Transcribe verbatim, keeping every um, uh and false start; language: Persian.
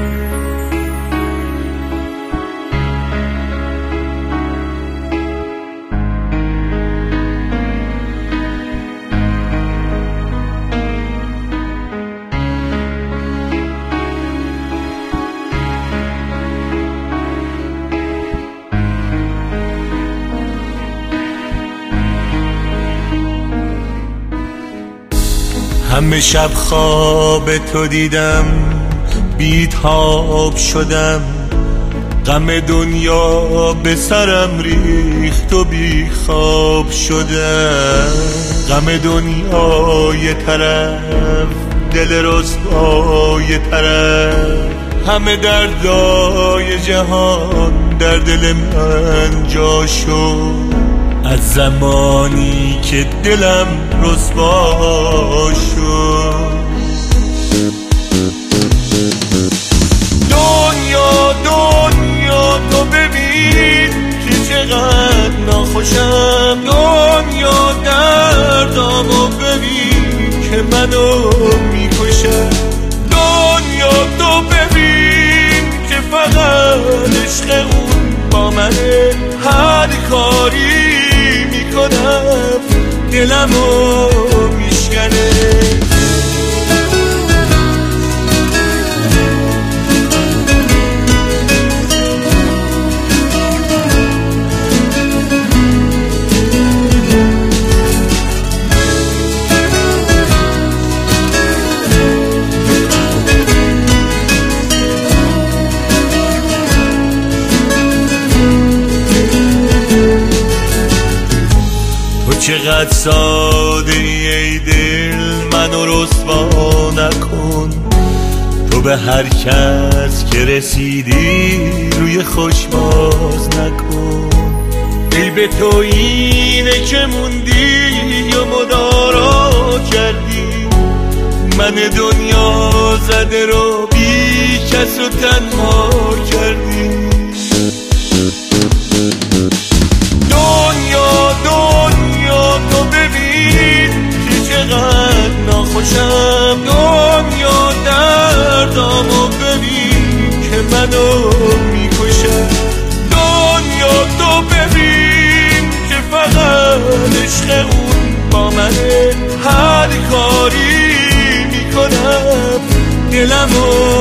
همه شب خواب تو دیدم، بیتاب شدم، غم دنیا به سرم ریخت و بی خواب شدم. غم دنیا یه طرف، دل رسوا یه طرف، همه دردای جهان در دل من جا شد از زمانی که دلم رسوا شد. دنیا دنیا تو ببین که چقدر ناخوشم، دنیا دردامو ببین که منو میکشم. دنیا تو ببین که فقط عشق اون با منه، هر کاری میکنم دلمو میشکنه. چقدر ساده ای دل، منو رسوا نکن. تو به هر کس که رسیدی روی خوشماز نکن. ای به تو اینه که موندی و مدارا کردی، من دنیا زده رو بی کس و تنها کردی. دنیا دنیا تو ببین که چقدر ناخوشم، دنیا دردامو ببین که منو میکشم. دنیا تو ببین که فقط عشق اون با منه، هر کاری میکنم دلمو